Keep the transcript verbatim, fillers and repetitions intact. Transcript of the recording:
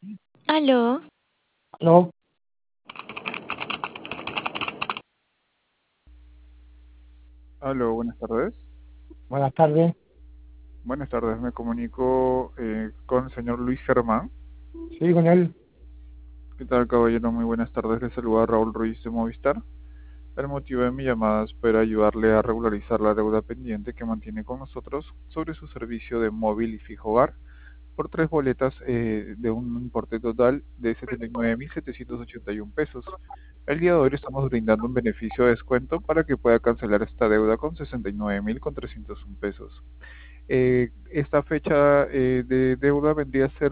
Aló, No, Aló, buenas tardes. buenas tardes. Buenas tardes, me comunico eh, con el señor Luis Germán. Sí, con él. ¿Qué tal, caballero? Muy buenas tardes. Le saluda Raúl Ruiz de Movistar. El motivo de mi llamada es para ayudarle a regularizar la deuda pendiente que mantiene con nosotros sobre su servicio de móvil y fijo hogar por tres boletas eh, de un importe total de setenta y nueve mil setecientos ochenta y uno pesos. El día de hoy le estamos brindando un beneficio de descuento para que pueda cancelar esta deuda con sesenta y nueve mil trescientos uno pesos. Eh, esta fecha eh, de deuda vendría a ser